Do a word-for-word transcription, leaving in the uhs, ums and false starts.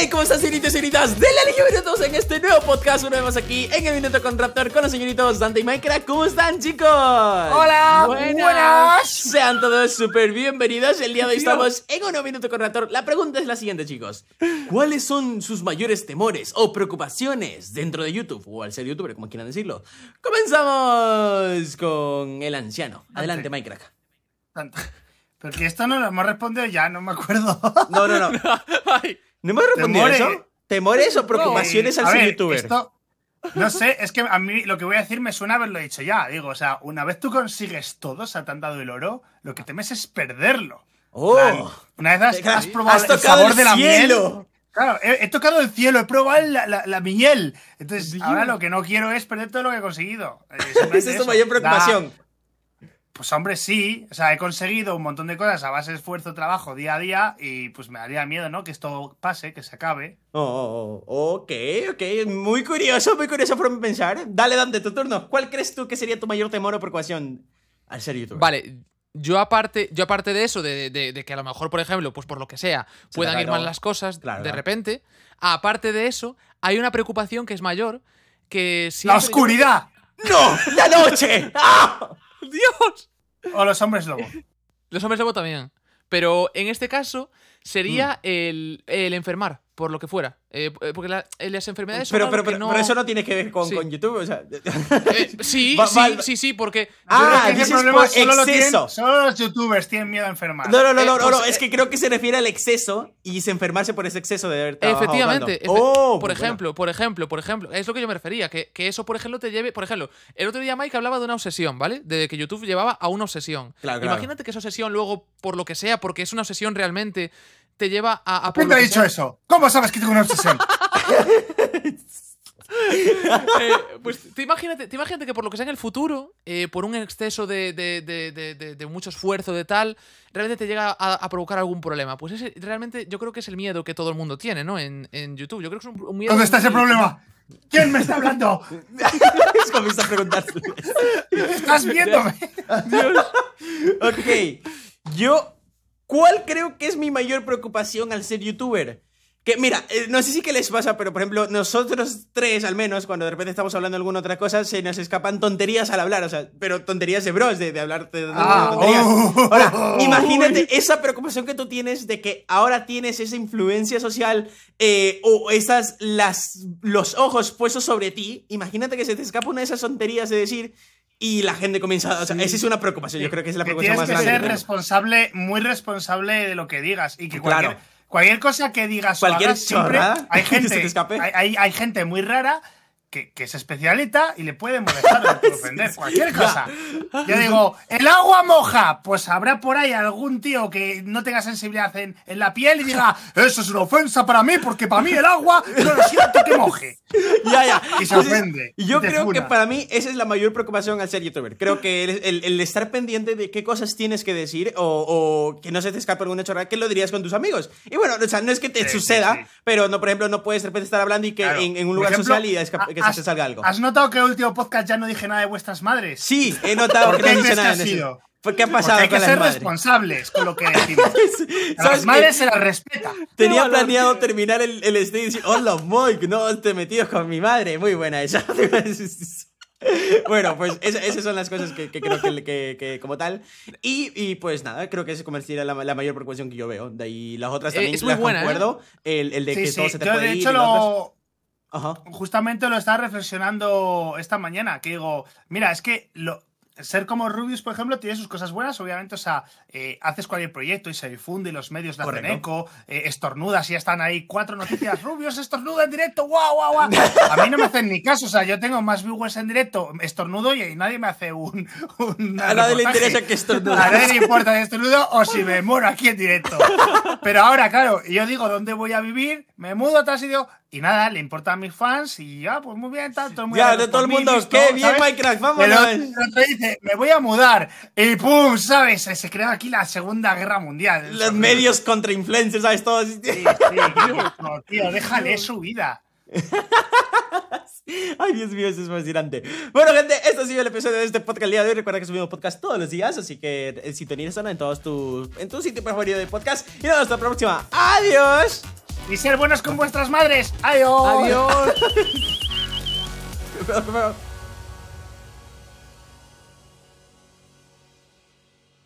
Hey, ¿cómo están, señoritos y señoritas de la Liga Minutos en este nuevo podcast? Una vez más aquí en el Minuto con Raptor con los señoritos Dante y Minecraft. ¿Cómo están, chicos? Hola, buenas, buenas. Sean todos súper bienvenidos. El día de hoy estamos en un nuevo Minuto con Raptor. La pregunta es la siguiente, chicos. ¿Cuáles son sus mayores temores o preocupaciones dentro de YouTube? O al ser youtuber, como quieran decirlo. Comenzamos con el anciano. Adelante, Minecraft. Porque esto no lo hemos respondido ya, no me acuerdo. No, no, no. ¿No me has respondido ¿Temores? eso? ¿Temores o preocupaciones no, al ser ver, youtuber? Esto, no sé, es que a mí lo que voy a decir me suena haberlo dicho ya. Digo, o sea, una vez tú consigues todo, o sea, te han dado el oro, lo que temes es perderlo. ¡Oh! Plan, una vez has, has probado ¡Has el tocado sabor el de la cielo! miel. Claro, he, he tocado el cielo, he probado la, la, la miel. Entonces, Dios. ahora lo que no quiero es perder todo lo que he conseguido. Esa es tu mayor preocupación. Da, Pues hombre, sí, o sea, he conseguido un montón de cosas a base de esfuerzo, trabajo, día a día, y pues me daría miedo, ¿no? Que esto pase, que se acabe. Oh, oh, oh, ok, ok, muy curioso, muy curioso forma de pensar. Dale, Dante, tu turno. ¿Cuál crees tú que sería tu mayor temor o preocupación al ser youtuber? Vale, yo aparte, yo aparte de eso, de, de, de que a lo mejor, por ejemplo, pues por lo que sea, puedan ir mal las cosas Claro, de claro. repente, aparte de eso, hay una preocupación que es mayor, que siempre ¡La oscuridad! yo- ¡No! ¡La noche! ¡Ah! ¡Dios! O los hombres lobo. Los hombres lobo también. Pero en este caso sería Mm. el, el enfermar, por lo que fuera. Eh, porque la- las enfermedades son Pero, algo pero, que pero, no... pero eso no tiene que ver con, Sí. con YouTube, o sea... Eh, sí, Va- sí, va- sí, sí, porque... Ah, Yo creo que ese dices problema por solo lo tienen- exceso. solo los youtubers tienen miedo a enfermar. No, no, no, Eh, no, no, pues, no, es eh, que creo que se refiere al exceso y se enfermarse por ese exceso de haber trabajado Efectivamente, tanto. efe- Oh, por muy ejemplo, por ejemplo, por ejemplo, es lo que yo me refería, que, que eso, por ejemplo, te lleve, por ejemplo, el otro día Mike hablaba de una obsesión, ¿vale? De que YouTube llevaba a una obsesión. Claro, claro. Imagínate que esa obsesión luego, por lo que sea, porque es una obsesión realmente, te lleva a... a por ¿Quién lo te ha que dicho sea- eso? ¿Cómo sabes que tengo una obsesión? Eh, pues te imagínate, te imagínate que por lo que sea en el futuro, eh, por un exceso de, de, de, de, de- de mucho esfuerzo, de tal, realmente te llega a, a provocar algún problema. Pues ese realmente yo creo que es el miedo que todo el mundo tiene, ¿no? En, en YouTube. Yo creo que es un, un miedo... ¿Dónde está ese muy- problema? ¿Quién me está hablando? Es como está preguntando. ¿Estás viéndome? Ok, yo, ¿cuál creo que es mi mayor preocupación al ser youtuber? Que mira, eh, no sé si qué les pasa, pero por ejemplo, nosotros tres al menos, cuando de repente estamos hablando de alguna otra cosa, se nos escapan tonterías al hablar, o sea, pero tonterías de bros, de, de hablar de, de- de Ah, tonterías. oh. Ahora, imagínate esa preocupación que tú tienes de que ahora tienes esa influencia social eh, o esas, las, los ojos puestos sobre ti. Imagínate que se te escapa una de esas tonterías de decir y la gente comienza, o sea, esa es una preocupación, yo creo que es la Que preocupación tienes más que grande. ser que tengo. responsable, muy responsable de lo que digas. Y que Claro. cualquier, cualquier cosa que digas Cualquier o hagas siempre, chorrada hay que se te gente, escape. hay, hay, hay gente muy rara que, que es especialita y le puede molestar o le puede ofender. Cualquier cosa. Yo digo, el agua moja. Pues habrá por ahí algún tío que no tenga sensibilidad en, en la piel y diga, eso es una ofensa para mí, porque para mí el agua no lo siento que moje. Ya, ya. Y se Entonces, ofende, Yo y te creo que funa. para mí esa es la mayor preocupación al ser youtuber. Creo que el, el- el estar pendiente de qué cosas tienes que decir o, o que no se te escape alguna chorrada, que lo dirías con tus amigos. Y bueno, o sea, no es que te Sí, sí, suceda, sí. pero no, por ejemplo, no puedes de repente estar hablando y que Claro. en, en un Por lugar ejemplo, social y esca- que se has- te salga algo. ¿Has notado que en el último podcast ya no dije nada de vuestras madres? Sí, he notado ¿Por que no qué has dicho crees que nada ha en eso. sido? ¿Por qué ha Porque pasado hay que con las ser madres? responsables con lo que decimos. A ¿Sabes las qué? madres se las respeta. Tenía Qué valor, planeado tío. terminar el, el stream y decir, hola Mike, no te metidos con mi madre. Muy buena esa. Bueno, pues esa- esas son las cosas que, que creo que, que- que como tal. Y, y pues nada, creo que ese comercial la, la mayor preocupación que yo veo. De ahí las otras Eh, también es muy las buena, concuerdo. El, el de Sí, que sí. todo se te Yo, puede de ir hecho, y las otras- lo, Ajá. justamente lo estaba reflexionando esta mañana. Que digo, mira, es que lo, ser como Rubius, por ejemplo, tiene sus cosas buenas, obviamente. O sea, eh, haces cualquier proyecto y se difunde y los medios le hacen Correcto. eco, eh, estornudas y ya están ahí cuatro noticias. Rubius estornuda en directo, guau, guau, guau. A mí no me hacen ni caso. O sea, yo tengo más viewers en directo, estornudo y nadie me hace un. un A nadie le reportaje. interesa que estornudes. A nadie le importa si estornudo o si me muero aquí en directo. Pero ahora, claro, yo digo dónde voy a vivir, me mudo a otro sitio y nada, le importa a mis fans y ya, pues muy bien, tal, todo muy Ya, bien, de todo el por mí, mundo, listo, qué bien, ¿sabes? Minecraft, El vámonos. otro, el otro dice, me voy a mudar y pum, ¿sabes? Se, se crea aquí la Segunda Guerra Mundial. Los medios contra influencers, ¿sabes? Todos. Sí, sí, no, tío, déjale su vida. Ay, Dios mío, eso es fascinante. Bueno, gente, este ha sido el episodio de este podcast el día de hoy. Recuerda que subimos podcast todos los días, así que eh, sintonízala en todos tus, en tu sitio preferido de podcast. Y nos vemos hasta la próxima. ¡Adiós! Y ser buenos con vuestras madres. Adiós. Adiós. Espera, espera.